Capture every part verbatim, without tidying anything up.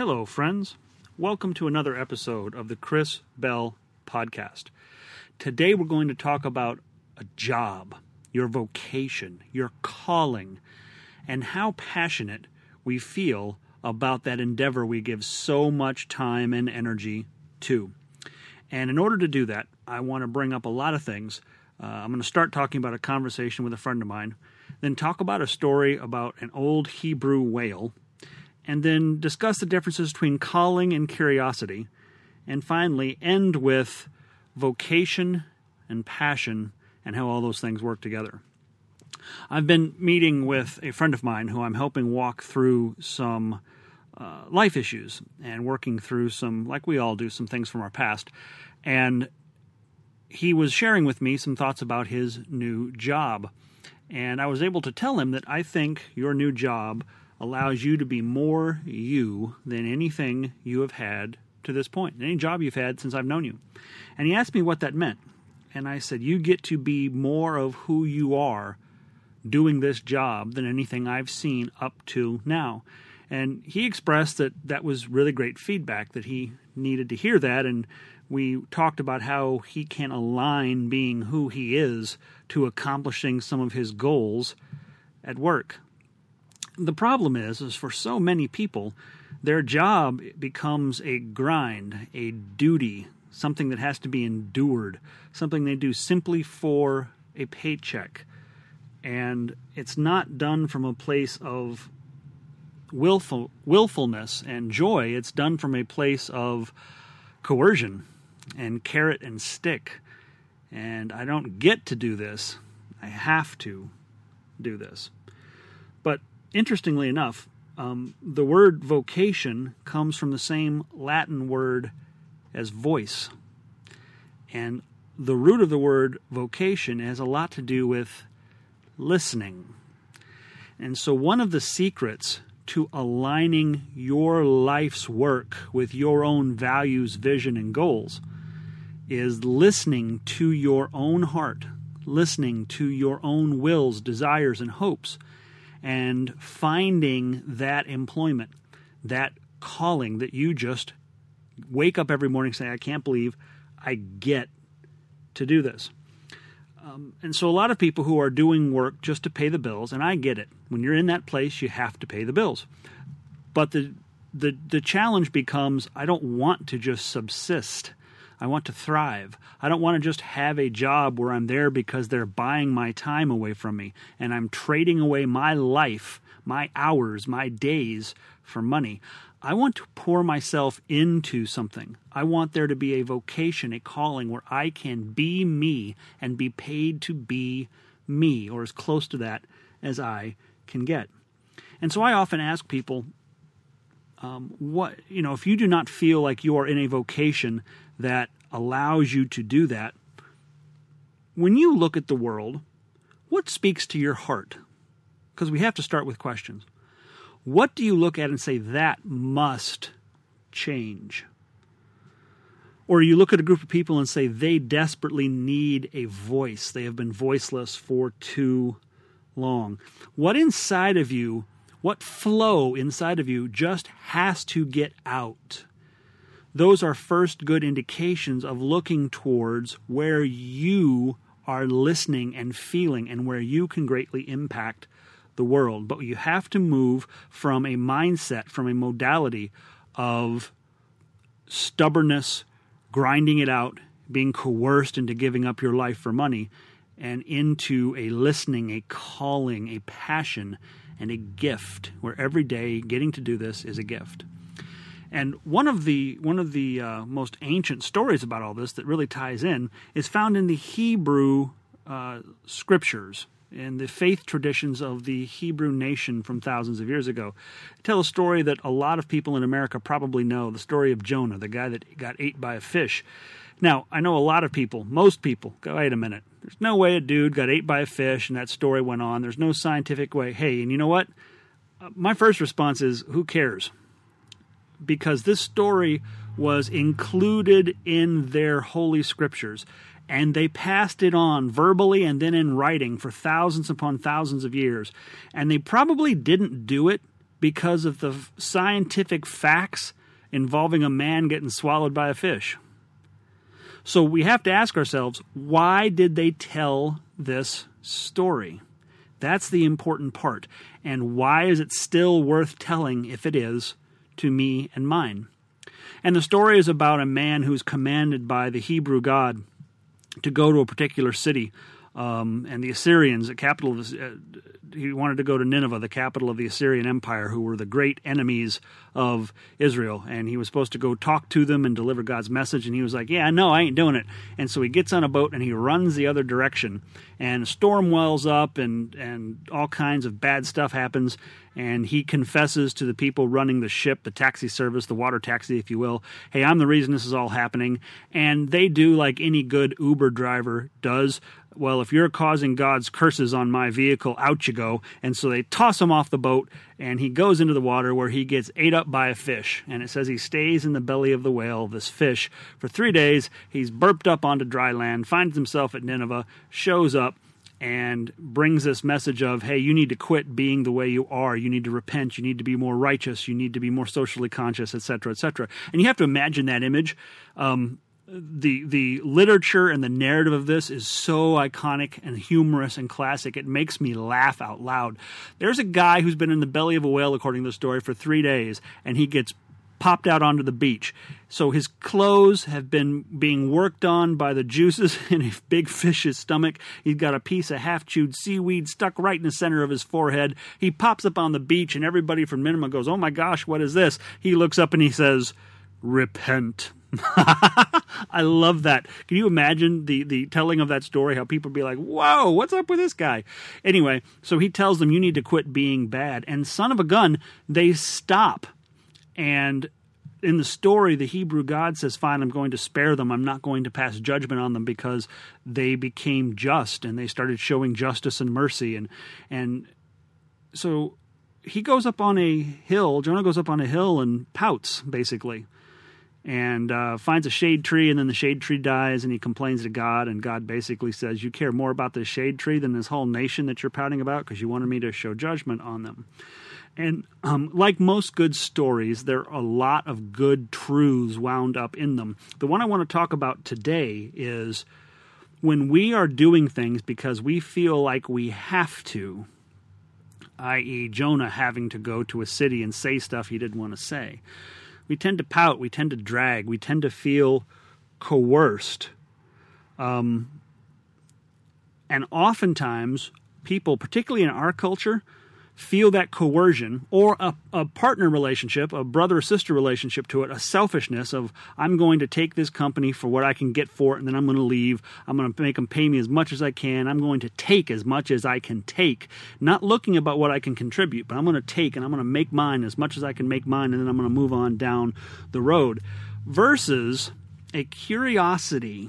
Hello, friends. Welcome to another episode of the Chris Bell Podcast. Today we're going to talk about a job, your vocation, your calling, and how passionate we feel about that endeavor we give so much time and energy to. And in order to do that, I want to bring up a lot of things. Uh, I'm going to start talking about a conversation with a friend of mine, then talk about a story about an old Hebrew whale, and then discuss the differences between calling and curiosity, and finally end with vocation and passion and how all those things work together. I've been meeting with a friend of mine who I'm helping walk through some uh, life issues and working through some, like we all do, some things from our past. And he was sharing with me some thoughts about his new job. And I was able to tell him that I think your new job allows you to be more you than anything you have had to this point, any job you've had since I've known you. And he asked me what that meant. And I said, you get to be more of who you are doing this job than anything I've seen up to now. And he expressed that that was really great feedback, that he needed to hear that. And we talked about how he can align being who he is to accomplishing some of his goals at work. The problem is, is for so many people, their job becomes a grind, a duty, something that has to be endured, something they do simply for a paycheck. And it's not done from a place of willful, willfulness and joy. It's done from a place of coercion and carrot and stick. And I don't get to do this. I have to do this. But interestingly enough, um, the word vocation comes from the same Latin word as voice. And the root of the word vocation has a lot to do with listening. And so one of the secrets to aligning your life's work with your own values, vision, and goals is listening to your own heart, listening to your own wills, desires, and hopes, and finding that employment, that calling that you just wake up every morning saying, I can't believe I get to do this. Um, and so a lot of people who are doing work just to pay the bills, and I get it. When you're in that place, you have to pay the bills. But the the the challenge becomes, I don't want to just subsist. I want to thrive. I don't want to just have a job where I'm there because they're buying my time away from me and I'm trading away my life, my hours, my days for money. I want to pour myself into something. I want there to be a vocation, a calling where I can be me and be paid to be me, or as close to that as I can get. And so I often ask people, um, what, you know, if you do not feel like you are in a vocation that allows you to do that, when you look at the world, what speaks to your heart? Because we have to start with questions. What do you look at and say, that must change? Or you look at a group of people and say, they desperately need a voice. They have been voiceless for too long. What inside of you, what flow inside of you just has to get out? Those are first good indications of looking towards where you are listening and feeling and where you can greatly impact the world. But you have to move from a mindset, from a modality of stubbornness, grinding it out, being coerced into giving up your life for money, and into a listening, a calling, a passion, and a gift, where every day getting to do this is a gift. And one of the one of the uh, most ancient stories about all this that really ties in is found in the Hebrew uh, scriptures, in the faith traditions of the Hebrew nation from thousands of years ago. They tell a story that a lot of people in America probably know, the story of Jonah, the guy that got ate by a fish. Now, I know a lot of people, most people, go, wait a minute, there's no way a dude got ate by a fish and that story went on. There's no scientific way. Hey, and you know what? Uh, my first response is, who cares? Because this story was included in their holy scriptures, and they passed it on verbally and then in writing for thousands upon thousands of years. And they probably didn't do it because of the scientific facts involving a man getting swallowed by a fish. So we have to ask ourselves, why did they tell this story? That's the important part. And why is it still worth telling, if it is, to me and mine? And the story is about a man who's commanded by the Hebrew God to go to a particular city. Um, and the Assyrians, the capital of the, uh, he wanted to go to Nineveh, the capital of the Assyrian Empire, who were the great enemies of Israel. And he was supposed to go talk to them and deliver God's message. And he was like, yeah, no, I ain't doing it. And so he gets on a boat and he runs the other direction. And a storm wells up and, and all kinds of bad stuff happens. And he confesses to the people running the ship, the taxi service, the water taxi, if you will, hey, I'm the reason this is all happening. And they do like any good Uber driver does. Well, if you're causing God's curses on my vehicle, out you go. And so they toss him off the boat, and he goes into the water where he gets ate up by a fish. And it says he stays in the belly of the whale, this fish, for three days. He's burped up onto dry land, finds himself at Nineveh, shows up, and brings this message of, hey, you need to quit being the way you are. You need to repent. You need to be more righteous. You need to be more socially conscious, et cetera, et cetera. And you have to imagine that image. Um, The the literature and the narrative of this is so iconic and humorous and classic. It makes me laugh out loud. There's a guy who's been in the belly of a whale, according to the story, for three days, and he gets popped out onto the beach. So his clothes have been being worked on by the juices in a big fish's stomach. He's got a piece of half-chewed seaweed stuck right in the center of his forehead. He pops up on the beach, and everybody from Nineveh goes, oh my gosh, what is this? He looks up and he says, repent. I love that. Can you imagine the, the telling of that story, how people be like, whoa, what's up with this guy? Anyway, so he tells them, you need to quit being bad. And son of a gun, they stop. And in the story, the Hebrew God says, fine, I'm going to spare them. I'm not going to pass judgment on them because they became just and they started showing justice and mercy. And, and so he goes up on a hill, Jonah goes up on a hill and pouts, basically. And uh, finds a shade tree, and then the shade tree dies, and he complains to God, and God basically says, you care more about this shade tree than this whole nation that you're pouting about because you wanted me to show judgment on them. And um, like most good stories, there are a lot of good truths wound up in them. The one I want to talk about today is when we are doing things because we feel like we have to, that is. Jonah having to go to a city and say stuff he didn't want to say. We tend to pout, we tend to drag, we tend to feel coerced. Um, and oftentimes, people, particularly in our culture, feel that coercion or a, a partner relationship, a brother or sister relationship to it, a selfishness of, I'm going to take this company for what I can get for it, and then I'm going to leave. I'm going to make them pay me as much as I can. I'm going to take as much as I can take, not looking about what I can contribute, but I'm going to take and I'm going to make mine as much as I can make mine, and then I'm going to move on down the road. Versus a curiosity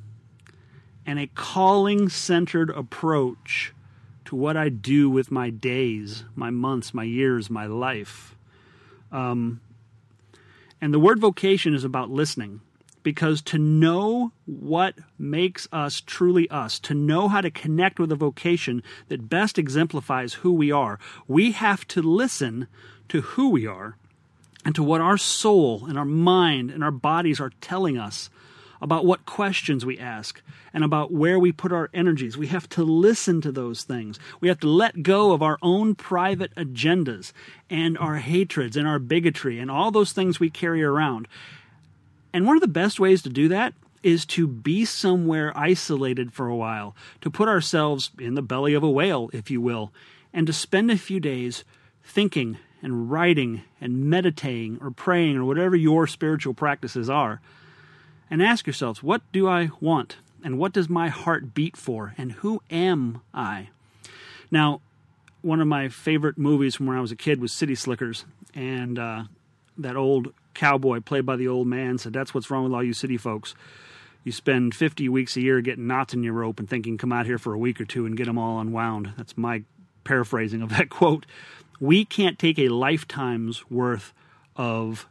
and a calling-centered approach to what I do with my days, my months, my years, my life. Um, and the word vocation is about listening, because to know what makes us truly us, to know how to connect with a vocation that best exemplifies who we are, we have to listen to who we are and to what our soul and our mind and our bodies are telling us about what questions we ask, and about where we put our energies. We have to listen to those things. We have to let go of our own private agendas and our hatreds and our bigotry and all those things we carry around. And one of the best ways to do that is to be somewhere isolated for a while, to put ourselves in the belly of a whale, if you will, and to spend a few days thinking and writing and meditating or praying or whatever your spiritual practices are. And ask yourselves, what do I want? And what does my heart beat for? And who am I? Now, one of my favorite movies from when I was a kid was City Slickers. And uh, that old cowboy played by the old man said, that's what's wrong with all you city folks. You spend fifty weeks a year getting knots in your rope and thinking, come out here for a week or two and get them all unwound. That's my paraphrasing of that quote. We can't take a lifetime's worth of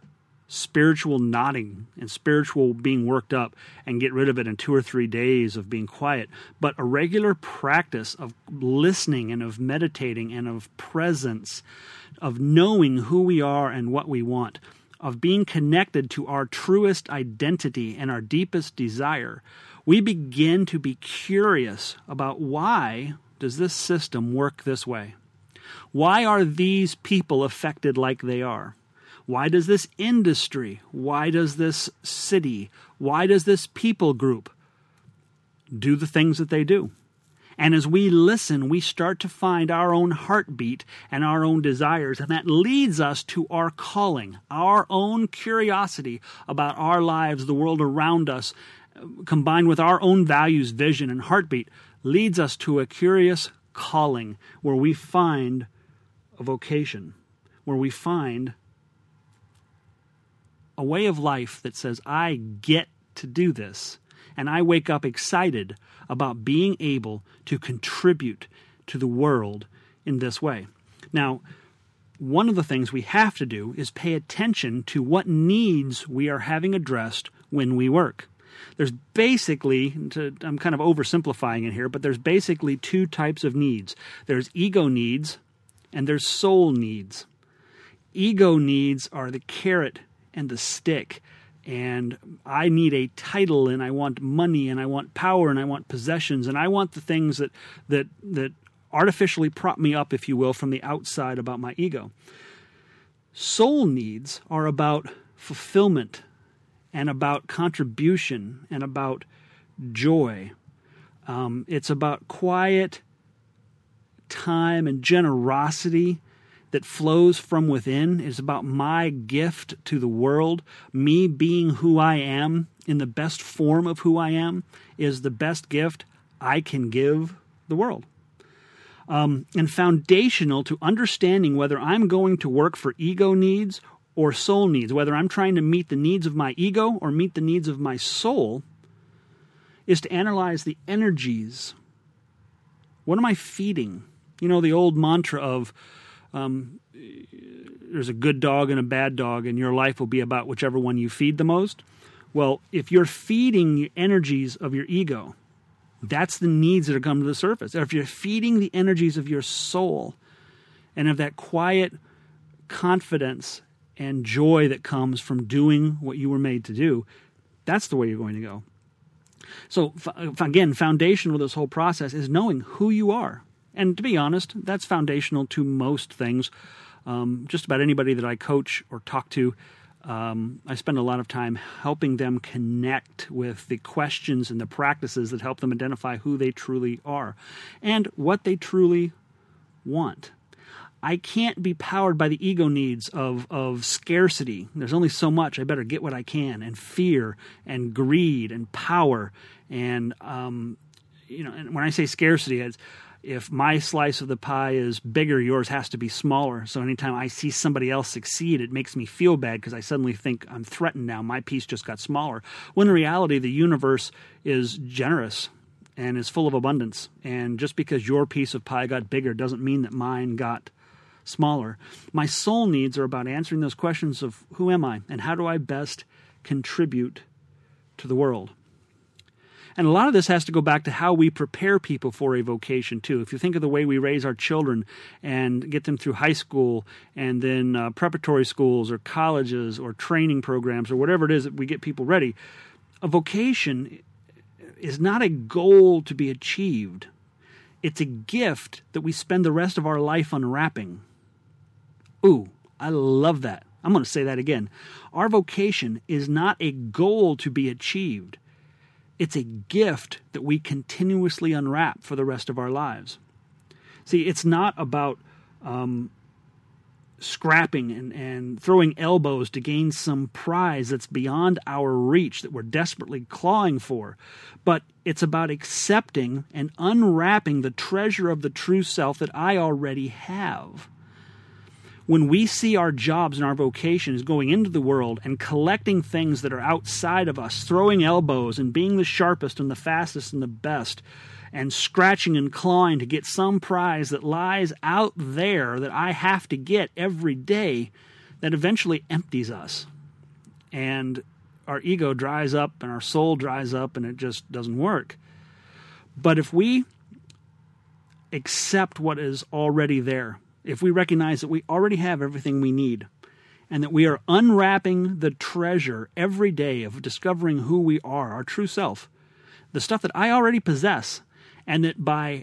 spiritual nodding and spiritual being worked up and get rid of it in two or three days of being quiet, but a regular practice of listening and of meditating and of presence, of knowing who we are and what we want, of being connected to our truest identity and our deepest desire, we begin to be curious about why does this system work this way? Why are these people affected like they are? Why does this industry, why does this city, why does this people group do the things that they do? And as we listen, we start to find our own heartbeat and our own desires, and that leads us to our calling, our own curiosity about our lives, the world around us, combined with our own values, vision, and heartbeat, leads us to a curious calling where we find a vocation, where we find a way of life that says, I get to do this. And I wake up excited about being able to contribute to the world in this way. Now, one of the things we have to do is pay attention to what needs we are having addressed when we work. There's basically, to, I'm kind of oversimplifying it here, but there's basically two types of needs. There's ego needs and there's soul needs. Ego needs are the carrot and the stick, and I need a title, and I want money, and I want power, and I want possessions, and I want the things that that that artificially prop me up, if you will, from the outside about my ego. Soul needs are about fulfillment and about contribution and about joy. Um, it's about quiet time and generosity that flows from within. Is about my gift to the world. Me being who I am in the best form of who I am is the best gift I can give the world. Um, and foundational to understanding whether I'm going to work for ego needs or soul needs, whether I'm trying to meet the needs of my ego or meet the needs of my soul, is to analyze the energies. What am I feeding? You know, the old mantra of Um, there's a good dog and a bad dog, and your life will be about whichever one you feed the most. Well, if you're feeding the energies of your ego, that's the needs that are coming to the surface. Or if you're feeding the energies of your soul and of that quiet confidence and joy that comes from doing what you were made to do, that's the way you're going to go. So, again, foundational to this whole process is knowing who you are. And to be honest, that's foundational to most things. Um, just about anybody that I coach or talk to, um, I spend a lot of time helping them connect with the questions and the practices that help them identify who they truly are and what they truly want. I can't be powered by the ego needs of, of scarcity. There's only so much. I better get what I can, and fear and greed and power. And, um, you know, and when I say scarcity, it's, if my slice of the pie is bigger, yours has to be smaller. So anytime I see somebody else succeed, it makes me feel bad because I suddenly think I'm threatened now. My piece just got smaller. When in reality, the universe is generous and is full of abundance. And just because your piece of pie got bigger doesn't mean that mine got smaller. My soul needs are about answering those questions of who am I and how do I best contribute to the world. And a lot of this has to go back to how we prepare people for a vocation, too. If you think of the way we raise our children and get them through high school and then uh, preparatory schools or colleges or training programs or whatever it is that we get people ready, a vocation is not a goal to be achieved. It's a gift that we spend the rest of our life unwrapping. Ooh, I love that. I'm going to say that again. Our vocation is not a goal to be achieved. It's a gift that we continuously unwrap for the rest of our lives. See, it's not about um, scrapping and, and throwing elbows to gain some prize that's beyond our reach that we're desperately clawing for. But it's about accepting and unwrapping the treasure of the true self that I already have. When we see our jobs and our vocation as going into the world and collecting things that are outside of us, throwing elbows and being the sharpest and the fastest and the best, and scratching and clawing to get some prize that lies out there that I have to get every day, that eventually empties us. and our ego dries up and our soul dries up and it just doesn't work. But if we accept what is already there, if we recognize that we already have everything we need, and that we are unwrapping the treasure every day of discovering who we are, our true self, the stuff that I already possess, and that by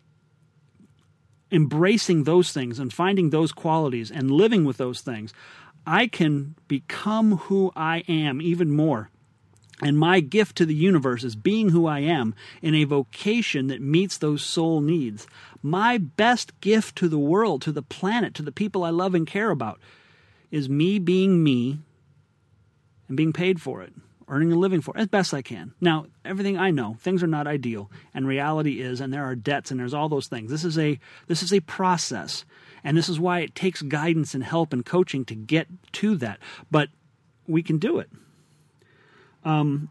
embracing those things and finding those qualities and living with those things, I can become who I am even more. And my gift to the universe is being who I am in a vocation that meets those soul needs. My best gift to the world, to the planet, to the people I love and care about, is me being me and being paid for it, earning a living for it as best I can. Now, everything I know, things are not ideal, and reality is, and there are debts, and there's all those things. This is a this is a process, and this is why it takes guidance and help and coaching to get to that. But we can do it. Um,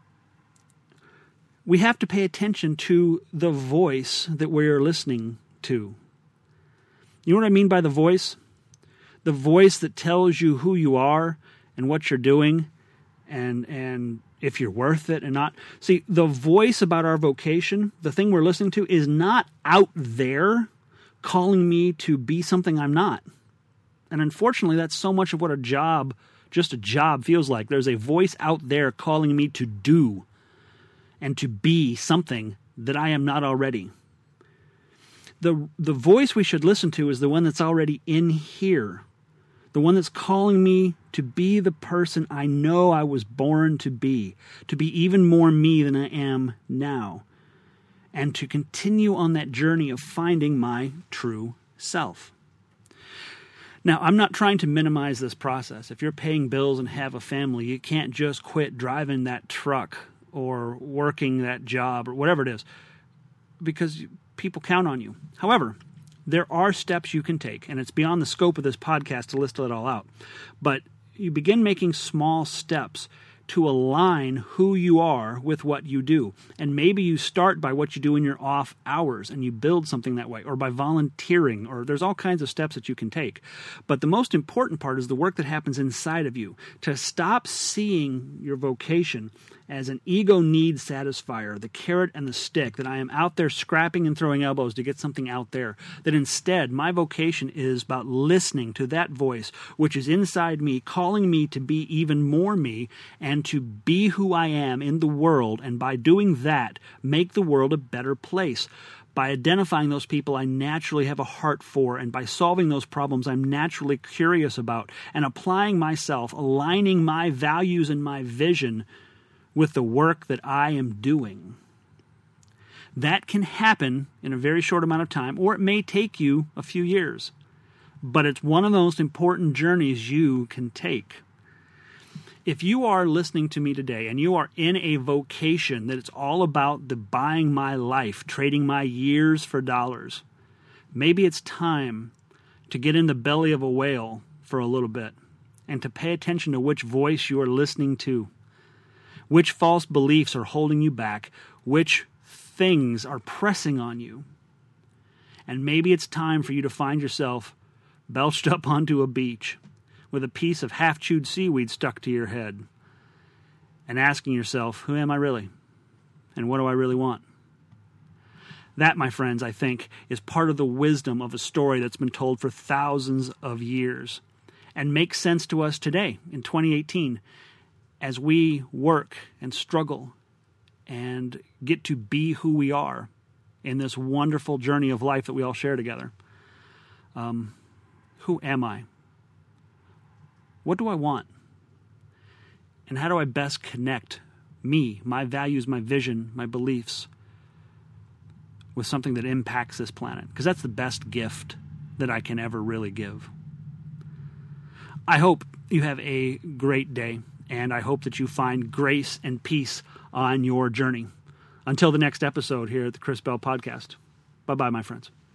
we have to pay attention to the voice that we're listening to. You know what I mean by the voice? The voice that tells you who you are and what you're doing and and if you're worth it and not. See, the voice about our vocation, the thing we're listening to, is not out there calling me to be something I'm not. And unfortunately, that's so much of what a job, just a job, feels like. There's a voice out there calling me to do and to be something that I am not already. The, the voice we should listen to is the one that's already in here. The one that's calling me to be the person I know I was born to be, to be even more me than I am now, and to continue on that journey of finding my true self. Now, I'm not trying to minimize this process. If you're paying bills and have a family, you can't just quit driving that truck or working that job or whatever it is, because people count on you. However, there are steps you can take, and it's beyond the scope of this podcast to list it all out. But you begin making small steps to align who you are with what you do. And maybe you start by what you do in your off hours and you build something that way, or by volunteering, or there's all kinds of steps that you can take. But the most important part is the work that happens inside of you, to stop seeing your vocation as an ego need satisfier, the carrot and the stick, that I am out there scrapping and throwing elbows to get something out there. That instead, my vocation is about listening to that voice, which is inside me, calling me to be even more me, and to be who I am in the world, and by doing that, make the world a better place. By identifying those people I naturally have a heart for, and by solving those problems I'm naturally curious about, and applying myself, aligning my values and my vision with the work that I am doing. That can happen in a very short amount of time, or it may take you a few years. But it's one of the most important journeys you can take. If you are listening to me today and you are in a vocation that it's all about the buying my life, trading my years for dollars, maybe it's time to get in the belly of a whale for a little bit and to pay attention to which voice you are listening to. Which false beliefs are holding you back? Which things are pressing on you? And maybe it's time for you to find yourself belched up onto a beach with a piece of half-chewed seaweed stuck to your head and asking yourself, who am I really? And what do I really want? That, my friends, I think, is part of the wisdom of a story that's been told for thousands of years and makes sense to us today in twenty eighteen. As we work and struggle and get to be who we are in this wonderful journey of life that we all share together. Um, who am I? What do I want? And how do I best connect me, my values, my vision, my beliefs with something that impacts this planet? Because that's the best gift that I can ever really give. I hope you have a great day. And I hope that you find grace and peace on your journey. Until the next episode here at the Chris Bell Podcast. Bye-bye, my friends.